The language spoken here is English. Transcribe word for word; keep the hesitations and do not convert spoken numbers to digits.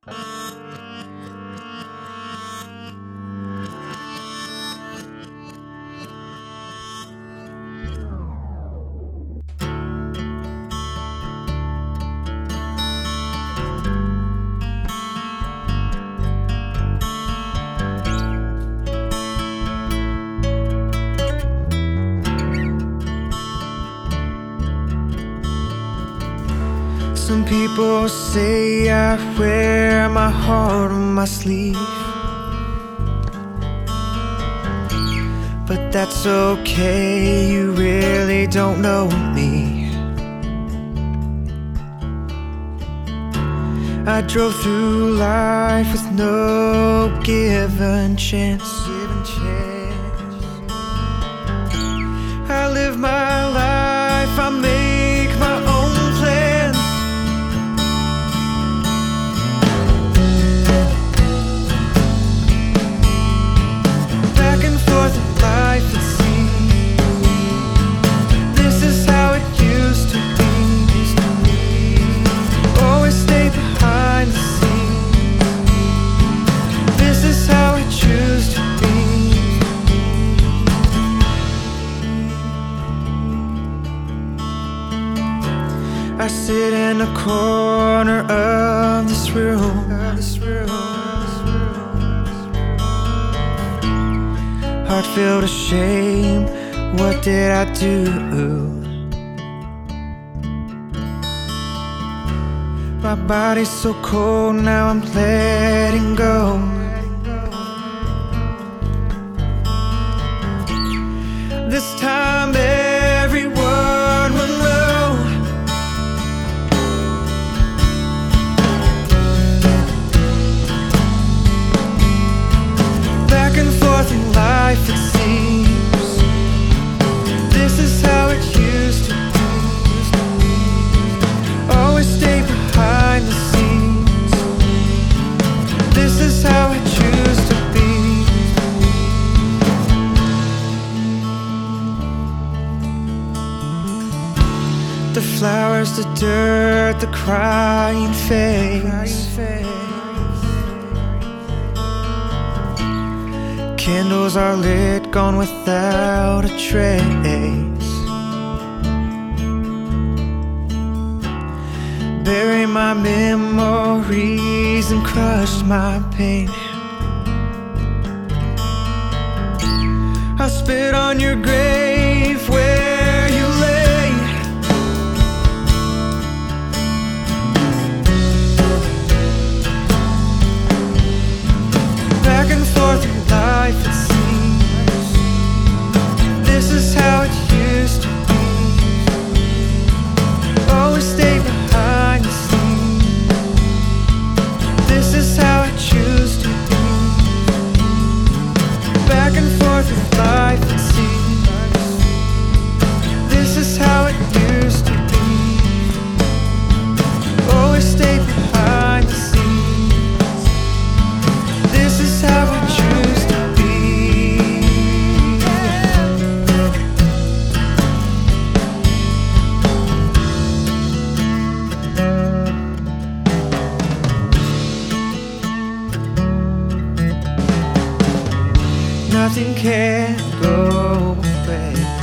Some people say I wear my heart on my sleeve, but that's okay, you really don't know me. I drove through life with no given chance. I live my life, I make my own plans. Back and forth in life it seems. This is how it used to be. Always stay behind the scenes. This is how it used to be. I sit in a corner of this room, heart filled with shame. What did I do? My body's so cold, now I'm letting go. This time everyone will know. Back and forth in life it seems. This is how it used to be. Always stay behind the scenes. This is how it used to be. The flowers, the dirt, the crying face. Candles are lit, gone without a trace. Bury my memories and crush my pain. I'll spit on your grave where you lay. Back and forth in life it seems. This is how it used to be. Always stay behind the scenes. This is how it used to be. Back and forth in life it seems. This is how it used to be. Always stay behind the scenes. This is how it used to be. Nothing can go away.